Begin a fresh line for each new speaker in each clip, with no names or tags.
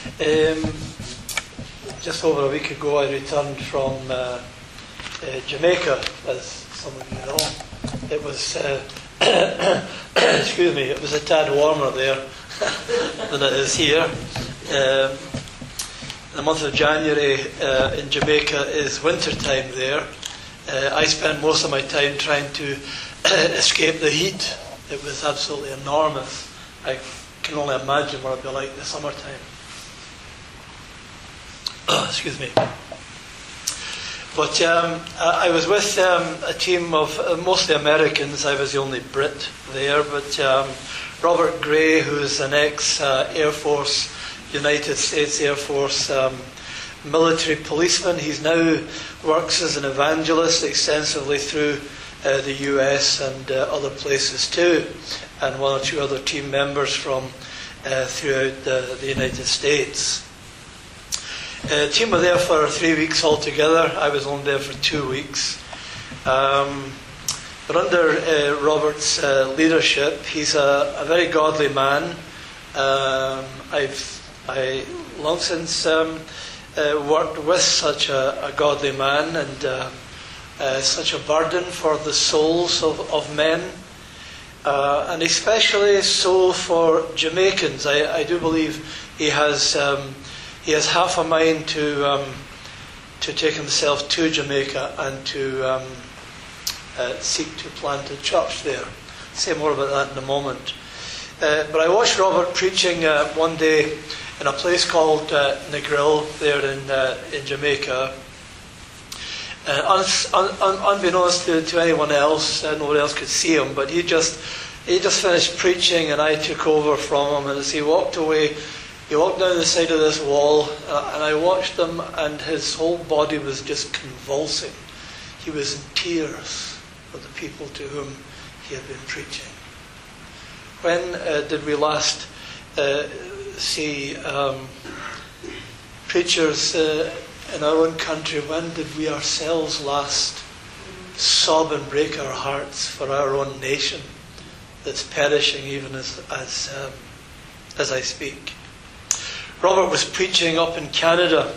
Just over a week ago, I returned from Jamaica, as some of you know. It was, excuse me, it was a tad warmer there than it is here. The month of January in Jamaica is winter time there. I spent most of my time trying to escape the heat. It was absolutely enormous. I can only imagine what it'd be like in the summertime. Excuse me. But I was with a team of mostly Americans. I was the only Brit there. But Robert Gray, who's an ex-Air Force, United States Air Force military policeman, he's now works as an evangelist extensively through the US and other places too, and one or two other team members from throughout the United States. The team were there for 3 weeks altogether. I was only there for 2 weeks. But under Robert's leadership, he's a very godly man. I long since worked with such a godly man and such a burden for the souls of men, and especially so for Jamaicans. I do believe he has half a mind to take himself to Jamaica and to seek to plant a church there. I'll say more about that in a moment. But I watched Robert preaching one day in a place called Negril there in Jamaica. Unbeknownst to anyone else, nobody else could see him, but he just finished preaching, and I took over from him. And as he walked away, he walked down the side of this wall, and I watched him, and his whole body was just convulsing. He was in tears for the people to whom he had been preaching. When did we last see preachers in our own country? When did we ourselves last sob and break our hearts for our own nation that's perishing even as I speak? Robert was preaching up in Canada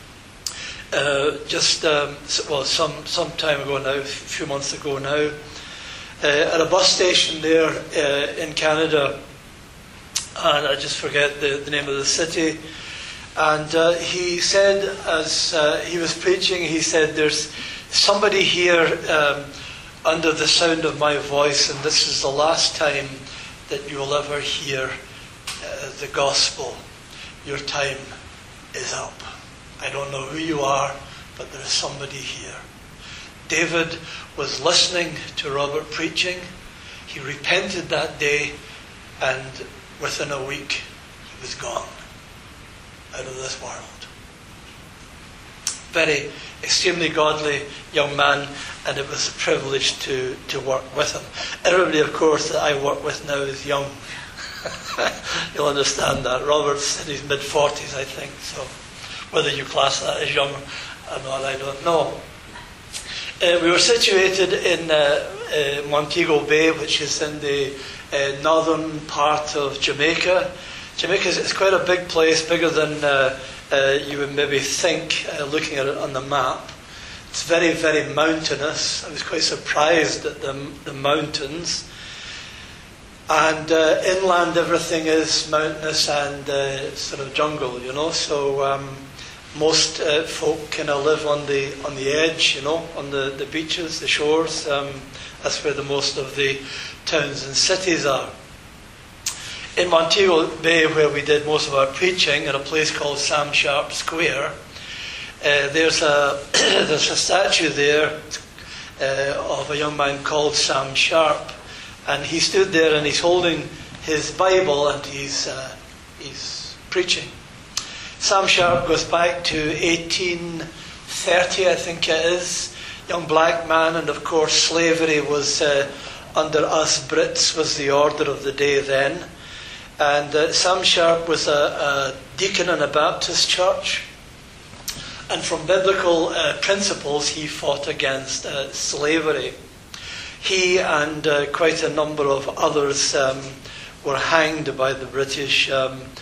some time ago now, a few months ago now, at a bus station there in Canada, and I just forget the name of the city. And he said, as he was preaching, he said, "There's somebody here under the sound of my voice, and this is the last time that you will ever hear the gospel. Your time is up. I don't know who you are, but there is somebody here." David was listening to Robert preaching. He repented that day, and within a week he was gone out of this world. Very extremely godly young man, and it was a privilege to work with him. Everybody, of course, that I work with now is young. You'll understand that. Robert's in his mid-40s, I think, so whether you class that as young or not, I don't know. We were situated in Montego Bay, which is in the northern part of Jamaica. Jamaica is quite a big place, bigger than you would maybe think looking at it on the map. It's very, very mountainous. I was quite surprised at the mountains. And inland everything is mountainous and sort of jungle, so most folk kind of live on the edge, on the beaches, the shores. That's where the most of the towns and cities are. In Montego Bay, where we did most of our preaching, in a place called Sam Sharp Square, there's a statue there of a young man called Sam Sharp, and he stood there and he's holding his Bible and he's preaching. Sam Sharp goes back to 1830, I think it is. Young black man, and of course slavery was under us Brits was the order of the day then. And Sam Sharp was a deacon in a Baptist church, and from biblical principles he fought against slavery. He and quite a number of others were hanged by the British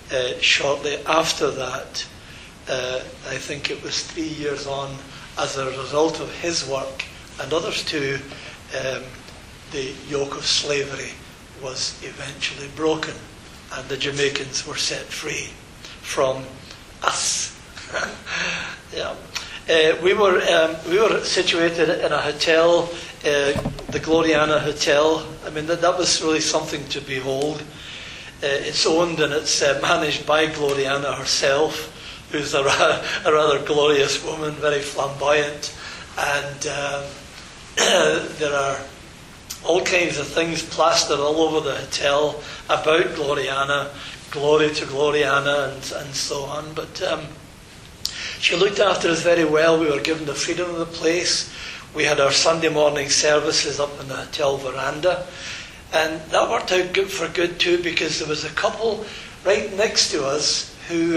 shortly after that, I think it was 3 years on, as a result of his work and others too, the yoke of slavery was eventually broken and the Jamaicans were set free from us. Yeah. We were situated in a hotel, the Gloriana Hotel. I mean, that was really something to behold. It's owned and it's managed by Gloriana herself, who's a rather glorious woman, very flamboyant. And there are all kinds of things plastered all over the hotel about Gloriana, glory to Gloriana, and so on. But she looked after us very well. We were given the freedom of the place. We had our Sunday morning services up in the hotel veranda. And that worked out good for good too, because there was a couple right next to us who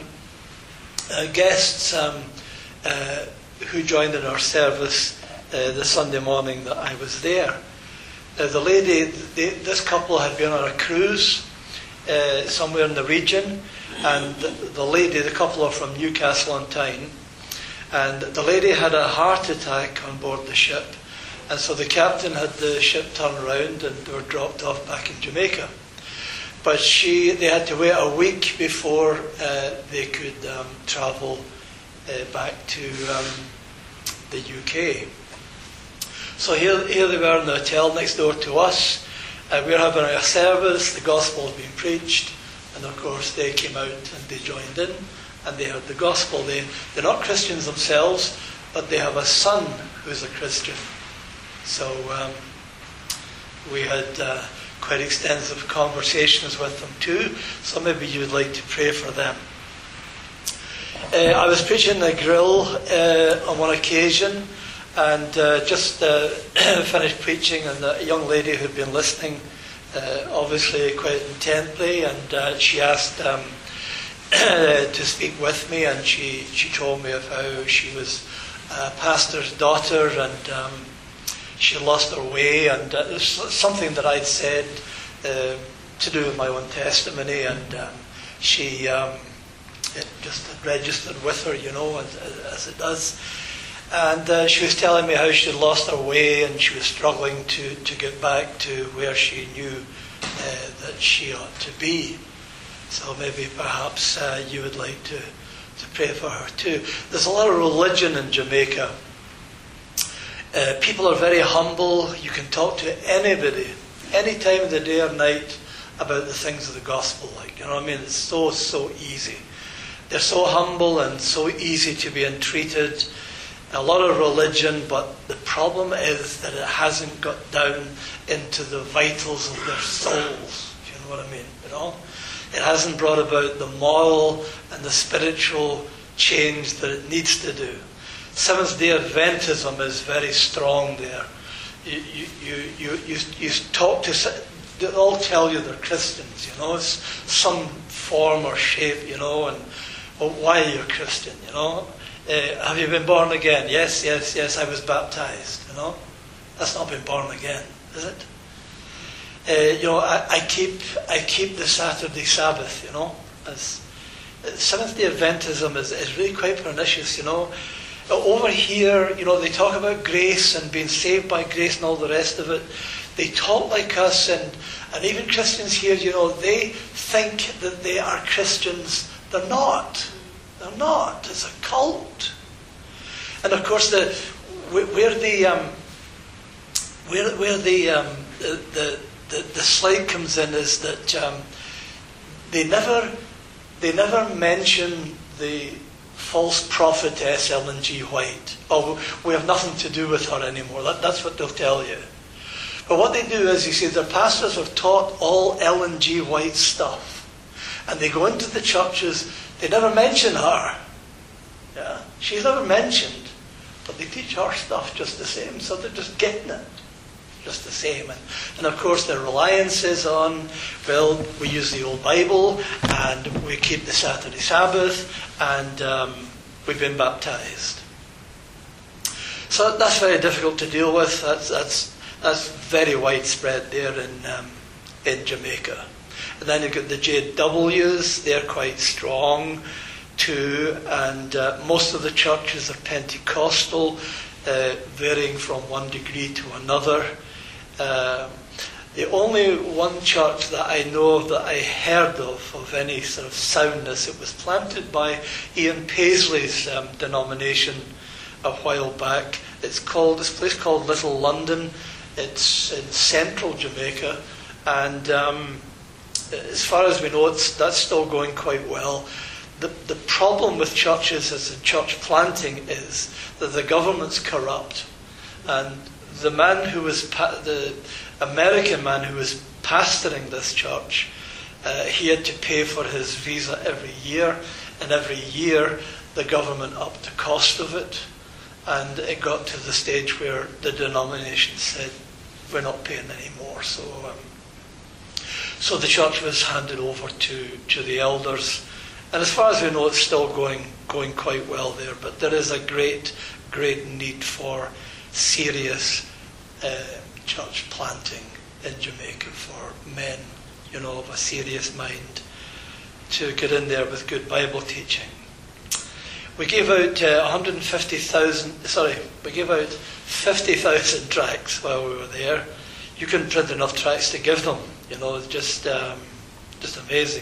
guests who joined in our service the Sunday morning that I was there. The lady, this couple had been on a cruise somewhere in the region, and the couple are from Newcastle on Tyne, and the lady had a heart attack on board the ship, and so the captain had the ship turned around and they were dropped off back in Jamaica. But they had to wait a week before they could travel back to the UK. So here they were in the hotel next door to us. We were having a service, the gospel had been preached, and of course they came out and they joined in and they heard the gospel. They're not Christians themselves, but they have a son who's a Christian. So we had quite extensive conversations with them too, so maybe you would like to pray for them. I was preaching in the grill on one occasion, and just finished preaching, and a young lady who'd been listening obviously quite intently, and she asked to speak with me, and she told me of how she was a pastor's daughter, and she lost her way, and it was something that I'd said to do with my own testimony, and it just had registered with her, as it does. And she was telling me how she had lost her way, and she was struggling to get back to where she knew that she ought to be. So maybe perhaps you would like to pray for her too. There's a lot of religion in Jamaica. People are very humble. You can talk to anybody, any time of the day or night, about the things of the gospel. It's so easy. They're so humble and so easy to be entreated. A lot of religion, but the problem is that it hasn't got down into the vitals of their souls, if you know what I mean. It hasn't brought about the moral and the spiritual change that it needs to do. Seventh-day Adventism is very strong there. You talk to, they all tell you they're Christians, it's some form or shape, and well, why are you a Christian, have you been born again? Yes, I was baptized, That's not been born again, is it? I keep the Saturday Sabbath, as Seventh-day Adventism is really quite pernicious, Over here, they talk about grace and being saved by grace and all the rest of it. They talk like us, and even Christians here, they think that they are Christians. They're not. They're not. It's a cult. And of course, where the slide comes in is that they never mention the false prophetess Ellen G. White. Oh, we have nothing to do with her anymore. That's what they'll tell you. But what they do is, you see, their pastors have taught all Ellen G. White stuff. And they go into the churches, they never mention her. Yeah, she's never mentioned. But they teach her stuff just the same, so they're just getting it. Just the same. And of course their reliance is on, well, we use the old Bible, and we keep the Saturday Sabbath, and we've been baptized. So that's very difficult to deal with. That's very widespread there in Jamaica. And then you've got the JWs, they're quite strong too, and most of the churches are Pentecostal, varying from one degree to another. The only one church that I know of that I heard of any sort of soundness, it was planted by Ian Paisley's denomination a while back. It's this place called Little London. It's in central Jamaica, and as far as we know, that's still going quite well. The problem with churches as a church planting is that the government's corrupt, and the man who was the American man who was pastoring this church, he had to pay for his visa every year, and every year the government upped the cost of it, and it got to the stage where the denomination said, we're not paying anymore. So the church was handed over to the elders, and as far as we know, it's still going quite well there, but there is a great need for serious church planting in Jamaica for men, of a serious mind to get in there with good Bible teaching. We gave out 50,000 tracts while we were there. You couldn't print enough tracts to give them, it's just amazing.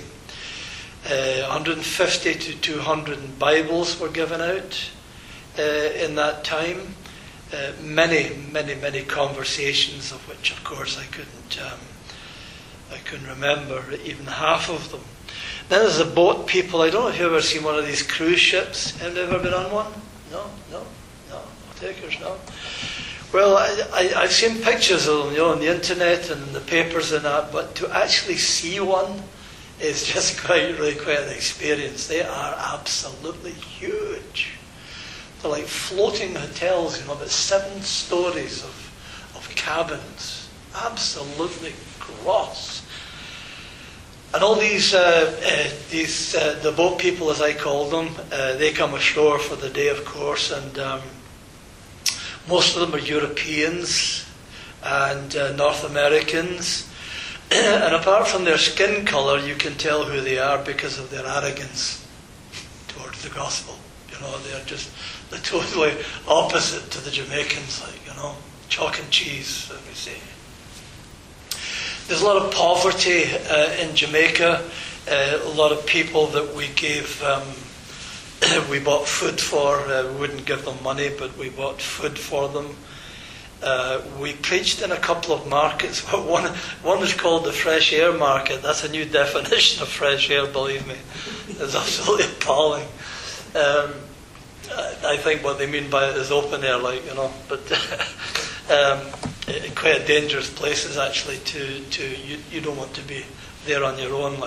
150 to 200 Bibles were given out in that time. Many conversations, of which, of course, I couldn't remember even half of them. Then there's the boat people. I don't know if you've ever seen one of these cruise ships. Have you ever been on one? No. Takers, no. Well, I've seen pictures of them, on the internet and in the papers and that, but to actually see one is just quite an experience. They are absolutely huge. They're like floating hotels, about 7 stories of cabins. Absolutely gross. And all these the boat people, as I call them, they come ashore for the day, of course, and most of them are Europeans and North Americans. And apart from their skin colour, you can tell who they are because of their arrogance towards the gospel. They're totally opposite to the Jamaicans, chalk and cheese, let me say. There's a lot of poverty in Jamaica. A lot of people that we gave, we bought food for. We wouldn't give them money, but we bought food for them. We preached in a couple of markets. One is called the Fresh Air Market. That's a new definition of fresh air, believe me. It's absolutely appalling. I think what they mean by it is open air, but quite a dangerous place is actually you don't want to be there on your own,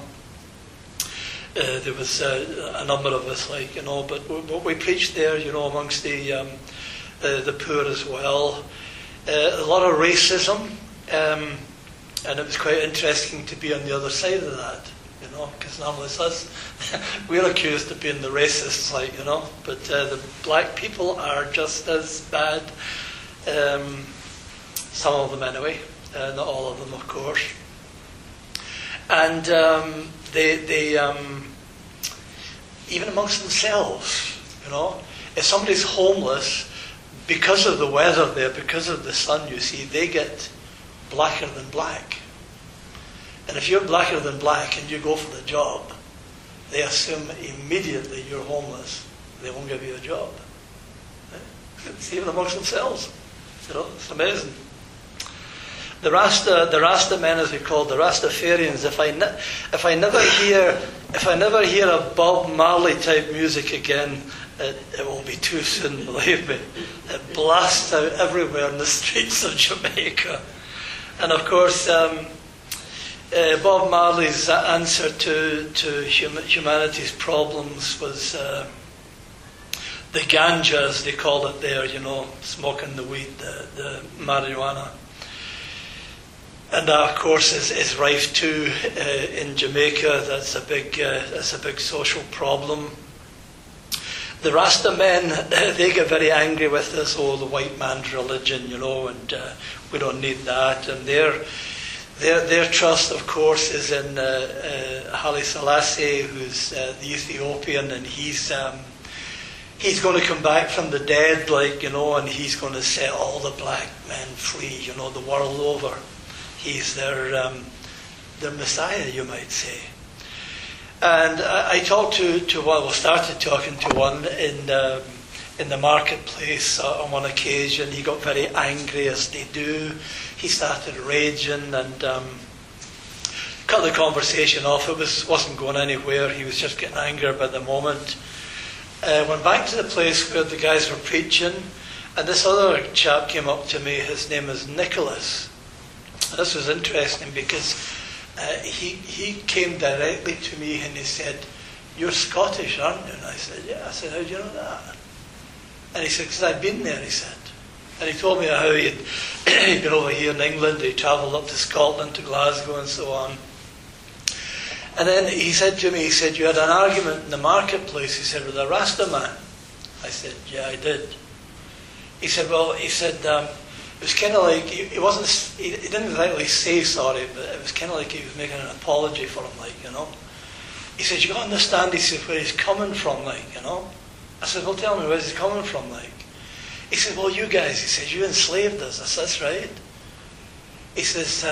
there was a number of us, but we preached there, amongst the poor as well. A lot of racism, and it was quite interesting to be on the other side of that, because normally it's us. We're accused of being the racists, but the black people are just as bad. Some of them anyway, not all of them, of course. And they even amongst themselves, if somebody's homeless, because of the weather there, because of the sun, they get blacker than black. And if you're blacker than black and you go for the job, they assume immediately you're homeless. They won't give you a job. It's even amongst themselves. It's amazing. The Rasta men, as we call the Rastafarians. If I never hear a Bob Marley type music again, it will be too soon. Believe me. It blasts out everywhere in the streets of Jamaica, and of course, Bob Marley's answer to humanity's problems was the ganja, as they call it there. Smoking the weed, the marijuana. And that, of course, is rife too in Jamaica. That's a big social problem. The Rasta men, they get very angry with this, the white man's religion, and we don't need that. And they're Their trust, of course, is in Haile Selassie, who's the Ethiopian, and he's going to come back from the dead, and he's going to set all the black men free, the world over. He's their Messiah, you might say. And I started talking to one in the marketplace on one occasion. He got very angry, as they do. He started raging and cut the conversation off. It wasn't going anywhere. He was just getting angry by the moment. Went back to the place where the guys were preaching, and this other chap came up to me. His name is Nicholas. This was interesting because he came directly to me and he said, "You're Scottish, aren't you?" And I said, "Yeah." I said, "How do you know that?" And he said, "Because I've been there," he said. And he told me how he'd been over here in England. He travelled up to Scotland, to Glasgow and so on. And then he said to me, "You had an argument in the marketplace," he said, "with a Rasta man." I said, "Yeah, I did." He said, it was kind of like, he didn't exactly say sorry, but it was kind of like he was making an apology for him, He said, "You got to understand," he said, "where he's coming from, I said, "Well, tell me, where's he coming from, He said, "Well, you guys," he said, "you enslaved us." I said, "That's right." He says,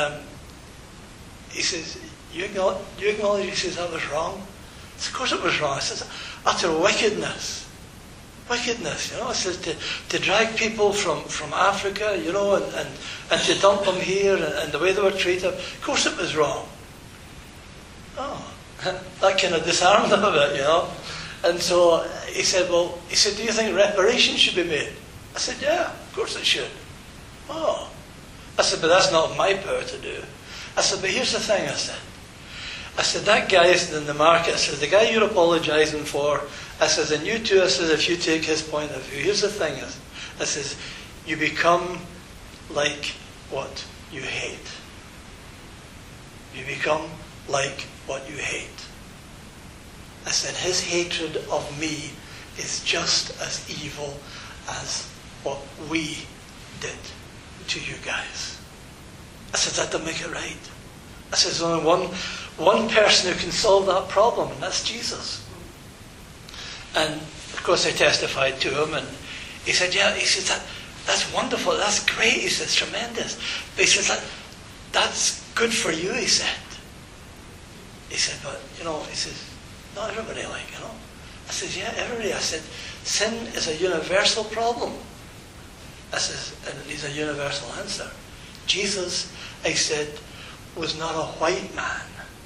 you acknowledge, he says, "that was wrong?" I said, "Of course it was wrong." I said, "Utter wickedness. Wickedness, I said, to drag people from Africa, and to dump them here and the way they were treated. Of course it was wrong." Oh, that kind of disarmed them a bit, And so he said, "Do you think reparations should be made?" I said, "Yeah, of course it should." "Oh." I said, "But that's not my power to do." I said, "But here's the thing," I said, "that guy is in the market." I said, "The guy you're apologising for," I said, "and you too," I said, "if you take his point of view, here's the thing," I said, "you become like what you hate. You become like what you hate." I said, "His hatred of me is just as evil as what we did to you guys." I said, "That doesn't make it right." I said, "There's only one person who can solve that problem, and that's Jesus." And of course I testified to him, and he said, "Yeah," he said, that's wonderful, that's great," he says, "tremendous." But he says, that's good for you," he said. He said, "But, he says, not everybody I said, "Yeah, everybody." I said, "Sin is a universal problem." I says, and it needs a universal answer. Jesus, I said, was not a white man.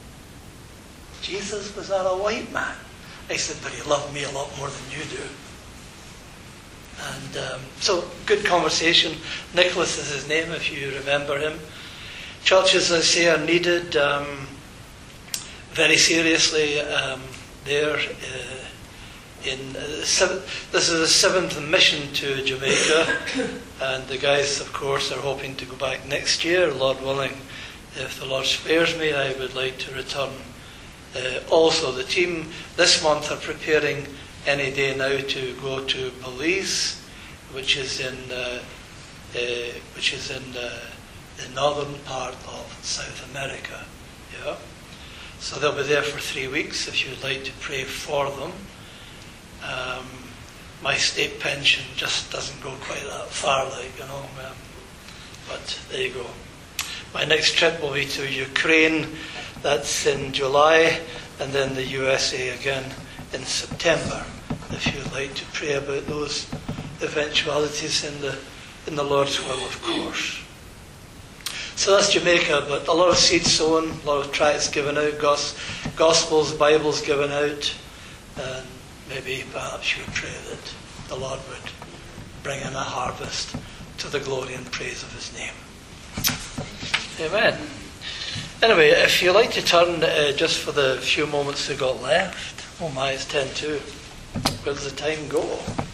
Jesus was not a white man. I said, "But he loved me a lot more than you do." And so, good conversation. Nicholas is his name, if you remember him. Churches, I say, are needed very seriously there. This is the 7th mission to Jamaica, and the guys, of course, are hoping to go back next year, Lord willing. If the Lord spares me, I would like to return. Also, the team this month are preparing any day now to go to Belize, which is in the northern part of South America. Yeah, so they'll be there for 3 weeks. If you would like to pray for them. My state pension just doesn't go quite that far, but there you go. My next trip will be to Ukraine. That's in July, and then the USA again in September. If you'd like to pray about those eventualities in the Lord's will, of course. So that's Jamaica, but a lot of seed sown, a lot of tracts given out, Gospels, Bibles given out, and maybe perhaps you would pray that the Lord would bring in a harvest to the glory and praise of his name. Amen. Anyway, if you like to turn just for the few moments we've got left. Oh my, it's 10:02. Where does the time go?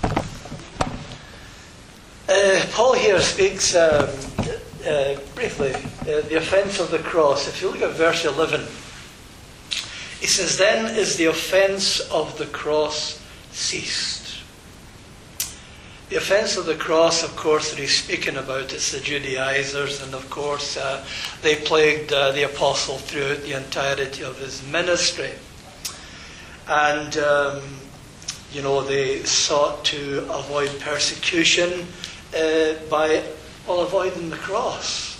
Paul here speaks briefly, the offence of the cross. If you look at verse 11, he says, "Then is the offence of the cross ceased." The offence of the cross, of course, that he's speaking about, it's the Judaizers, and of course they plagued the apostle throughout the entirety of his ministry. And, they sought to avoid persecution by avoiding the cross,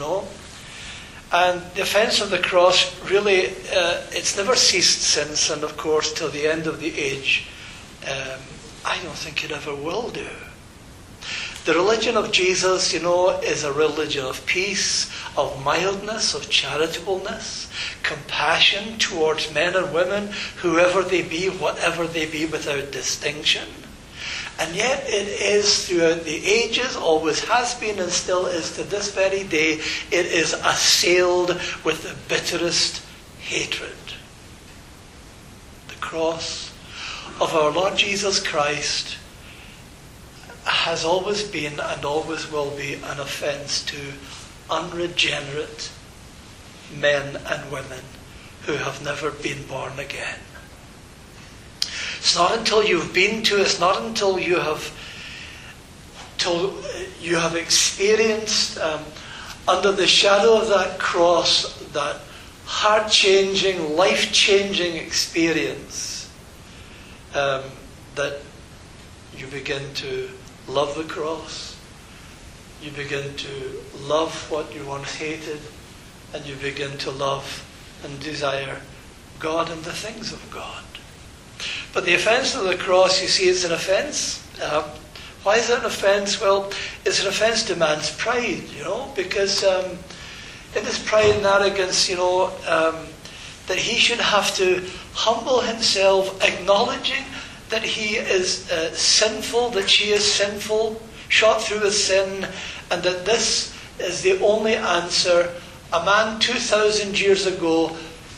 And the offence of the cross, really, it's never ceased since, and of course, till the end of the age, I don't think it ever will do. The religion of Jesus, is a religion of peace, of mildness, of charitableness, compassion towards men and women, whoever they be, whatever they be, without distinction. And yet it is throughout the ages, always has been and still is to this very day, it is assailed with the bitterest hatred. The cross of our Lord Jesus Christ has always been and always will be an offence to unregenerate men and women who have never been born again. It's not until you've been to, it's not until you have experienced under the shadow of that cross, that heart-changing, life-changing experience, that you begin to love the cross, you begin to love what you once hated, and you begin to love and desire God and the things of God. But the offence of the cross, you see, it's an offence. Why is it an offence? Well, it's an offence to man's pride, because in his pride and arrogance, that he should have to humble himself, acknowledging that he is sinful, that she is sinful, shot through with sin, and that this is the only answer. A man 2,000 years ago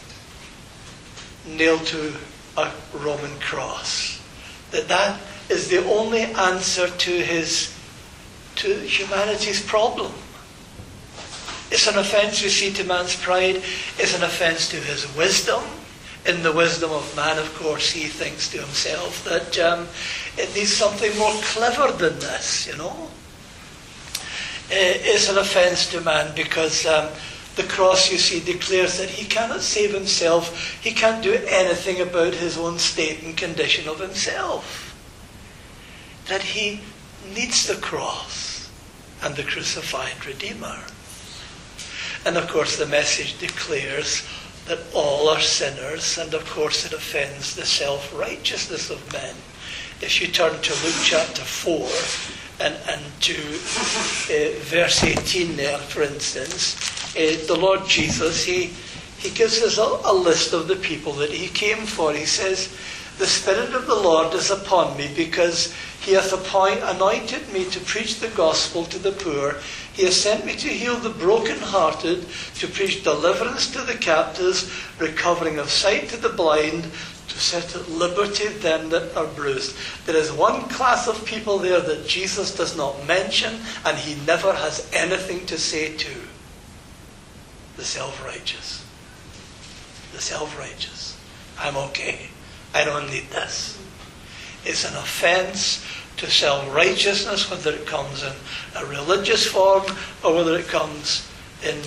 nailed to a Roman cross. That is the only answer to humanity's problem. It's an offence, you see, to man's pride. It's an offence to his wisdom. In the wisdom of man, of course, he thinks to himself that it needs something more clever than this, It's an offence to man because the cross, you see, declares that he cannot save himself. He can't do anything about his own state and condition of himself. That he needs the cross and the crucified Redeemer. And of course the message declares that all are sinners, and of course it offends the self-righteousness of men. If you turn to Luke chapter 4 and to verse 18 there, for instance, the Lord Jesus, he gives us a list of the people that he came for. He says, "The Spirit of the Lord is upon me, because he hath anointed me to preach the gospel to the poor. He has sent me to heal the brokenhearted, to preach deliverance to the captives, recovering of sight to the blind, to set at liberty them that are bruised." There is one class of people there that Jesus does not mention, and he never has anything to say to. The self-righteous. The self-righteous. I'm okay. I don't need this. It's an offence to self-righteousness, whether it comes in a religious form or whether it comes in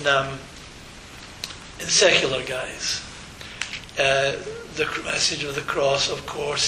secular guise. The message of the cross, of course,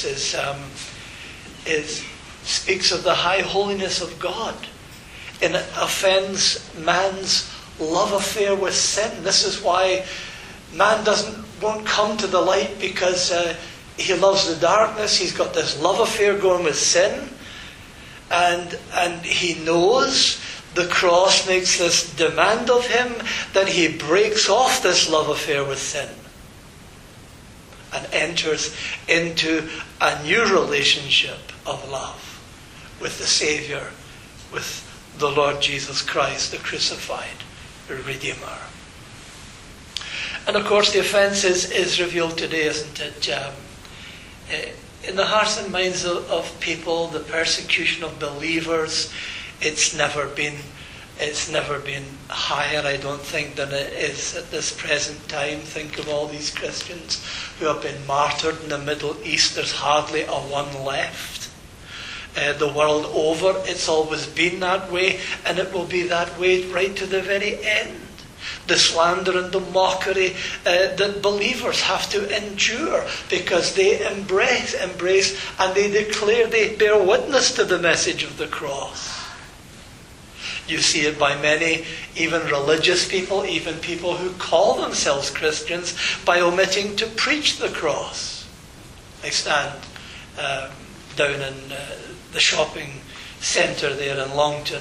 speaks of the high holiness of God. It offends man's love affair with sin. This is why man won't come to the light, because he loves the darkness. He's got this love affair going with sin, and he knows the cross makes this demand of him that he breaks off this love affair with sin and enters into a new relationship of love with the Saviour, with the Lord Jesus Christ, the crucified Redeemer. And of course the offence is revealed today, isn't it? In the hearts and minds of people, the persecution of believers, it's never been higher, I don't think, than it is at this present time. Think of all these Christians who have been martyred in the Middle East. There's hardly a one left. the world over. It's always been that way, and it will be that way right to the very end. The slander and the mockery that believers have to endure because they embrace and they declare, they bear witness to the message of the cross. You see it by many, even religious people, even people who call themselves Christians, by omitting to preach the cross. I stand down in the shopping centre there in Longton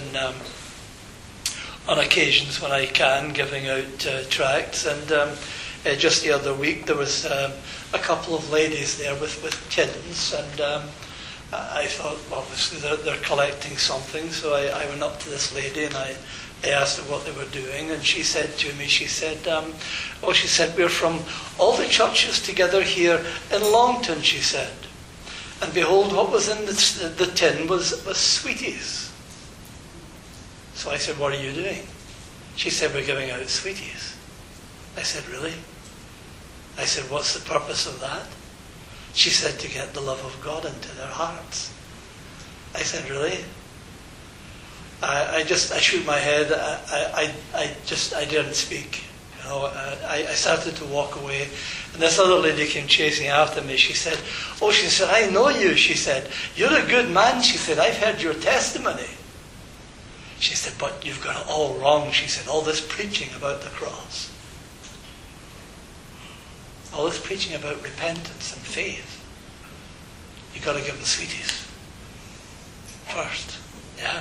on occasions when I can, giving out tracts. And just the other week there was a couple of ladies there with kittens, and I thought, obviously, they're collecting something. So I went up to this lady and I asked her what they were doing. And she said to me, she said, we're from all the churches together here in Longton, she said. And behold, what was in the tin was sweeties. So I said, what are you doing? She said, we're giving out sweeties. I said, really? I said, what's the purpose of that? She said, to get the love of God into their hearts. I said, really? I shook my head. I didn't speak. You know, I started to walk away. And this other lady came chasing after me. She said, I know you. She said, you're a good man. She said, I've heard your testimony. She said, but you've got it all wrong. She said, all this preaching about the cross. All this preaching about repentance and faith. You've got to give them sweeties first. Yeah.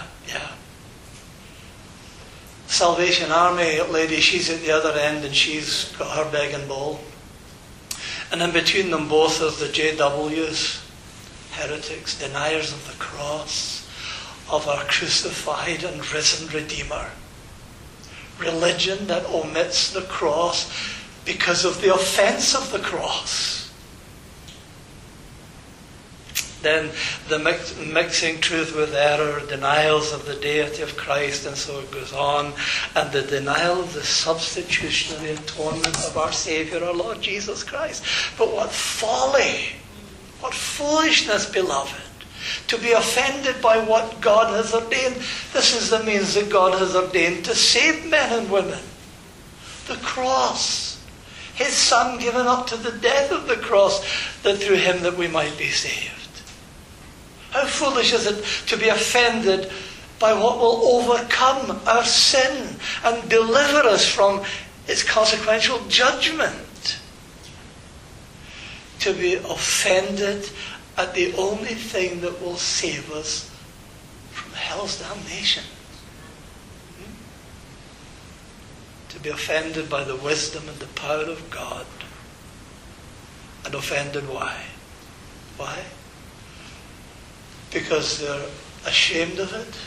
Salvation Army lady, she's at the other end and she's got her begging bowl. And in between them both are the JWs, heretics, deniers of the cross, of our crucified and risen Redeemer. Religion that omits the cross because of the offense of the cross. Then the mixing truth with error, denials of the deity of Christ, and so it goes on, and the denial of the substitutionary atonement of our Saviour, our Lord Jesus Christ. But what folly, what foolishness, beloved, to be offended by what God has ordained. This is the means that God has ordained to save men and women. The cross. His Son given up to the death of the cross, that through him that we might be saved. How foolish is it to be offended by what will overcome our sin and deliver us from its consequential judgment. To be offended at the only thing that will save us from hell's damnation. To be offended by the wisdom and the power of God. And offended why? Why? Because they're ashamed of it?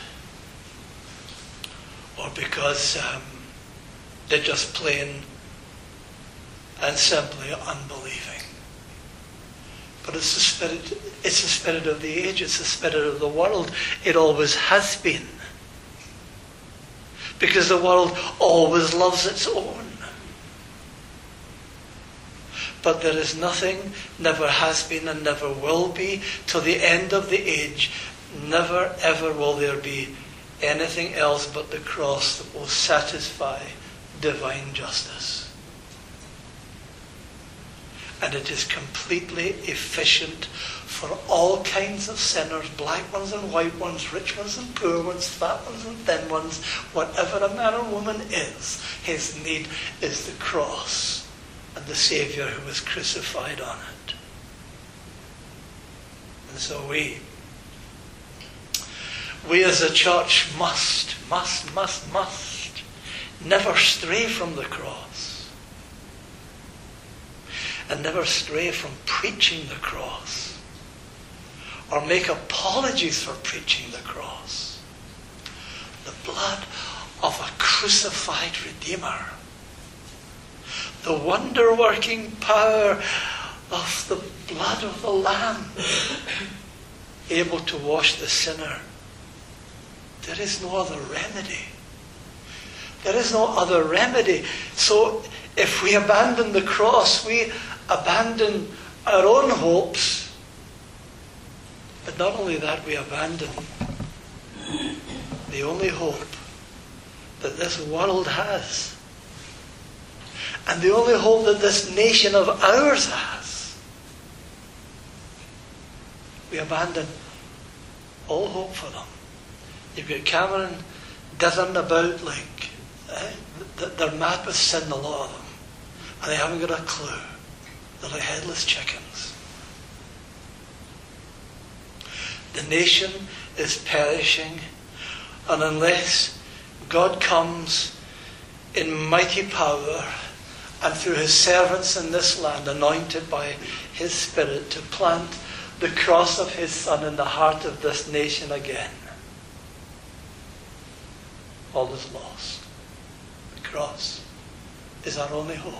Or because they're just plain and simply unbelieving? But it's the spirit of the age, it's the spirit of the world. It always has been. Because the world always loves its own. But there is nothing, never has been and never will be, till the end of the age. Never ever will there be anything else but the cross that will satisfy divine justice. And it is completely efficient for all kinds of sinners, black ones and white ones, rich ones and poor ones, fat ones and thin ones. Whatever a man or woman is, his need is the cross and the Saviour who was crucified on it. And so we as a church must never stray from the cross. And never stray from preaching the cross. Or make apologies for preaching the cross. The blood of a crucified Redeemer. The wonder-working power of the blood of the Lamb, able to wash the sinner. There is no other remedy. There is no other remedy. So if we abandon the cross, we abandon our own hopes. But not only that, we abandon the only hope that this world has, and the only hope that this nation of ours has. We abandon all hope for them. You've got Cameron dithering about like they're mad with sin, a lot of them, and they haven't got a clue. They're like headless chickens. The nation is perishing, and unless God comes in mighty power and through his servants in this land, anointed by his Spirit, to plant the cross of his Son in the heart of this nation again, all is lost. The cross is our only hope.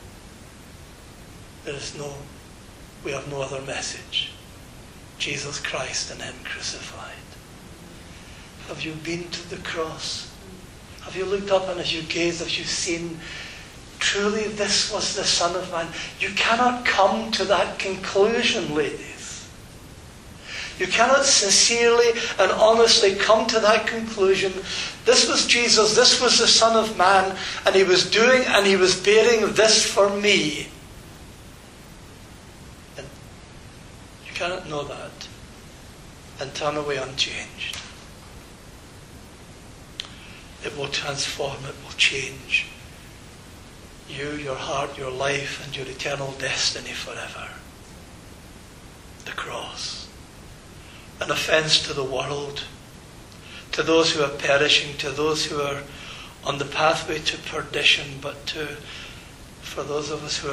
We have no other message. Jesus Christ and him crucified. Have you been to the cross? Have you looked up, and as you gaze, have you seen truly this was the Son of Man? You cannot come to that conclusion, ladies. You cannot sincerely and honestly come to that conclusion. This was Jesus, this was the Son of Man, and he was doing and he was bearing this for me. And you cannot know that and turn away unchanged. It will transform, it will change you, your heart, your life, and your eternal destiny forever. The cross. An offense to the world, to those who are perishing, to those who are on the pathway to perdition, but for those of us who are